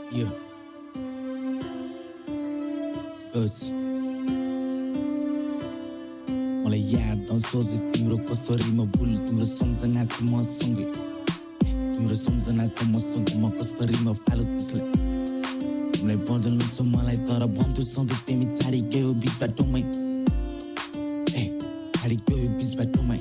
Yeah, cause मलाई याद आउँछ सोझै तिम्रो कसरी म भुल तिम्रो सम्झना छ मसँगै तिम्रो सम्झना छ मसँग म कसरी म फालो त्यसलाई तिमीलाई बदल्नु छ मलाई तर भन्थ्यो सधैँ तिमी छाडी गयो बिच बाटोमै छाडी गयो बिच बाटोमै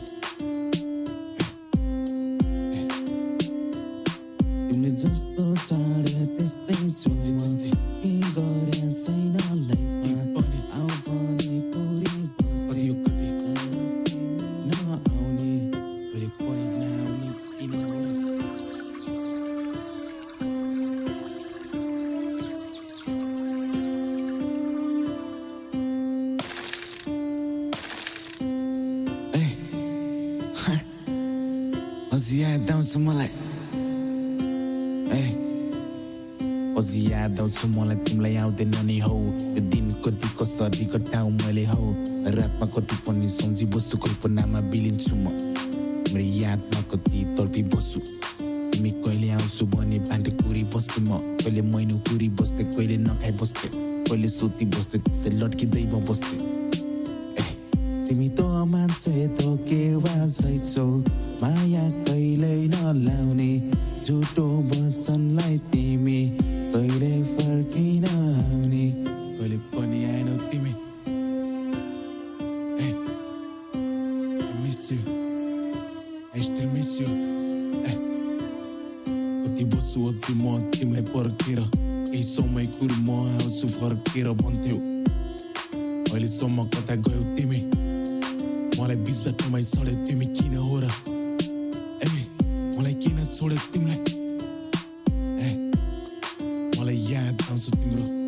तिमीले जस्तो छाडे त्यस्तै छु त्यस्तै के गरे छैन लाइफमा आउ पनि कोरी बस्यो कतै नआउने कहिले पनि नआउने किन अझै याद आउँछ मलाई अझै याद आउँछ मलाई तिमीलाई आउँदैन नि हौ यो दिन कति कसरी कटाउ मैले हौ रातमा कति पनि सम्झी बस्छु कल्पनामा बिलिन्छु म तिम्रो यादमा कति तडपी बस्छु तिमी कहिले आउँछु भने बाटो कुरी बस्छु म कहिले मैनु कुरी बस्थे कहिले नखाइ बस्थे कहिले सुती बस्थे त्यसै लड्किँदै म बस्थे तिमी त मान्छे त के वाछौ माया कहिल्यै नलाउने झुटो वचनलाई तिमी कहिले फर्किन आउने कहिले पनि आएनौ तिमी I miss you I still miss you कति बस्छु अझै म तिमीलाई पर्खेर केही समय कुरो म आउँछु फर्केर भन्थ्यौ अहिलेसम्म कता गयौ तिमी मलाई बिच बाटोमै सड्यौ तिमी किन हो र मलाई किन छोड्यौ तिमीलाई मलाई याद आउँछ तिम्रो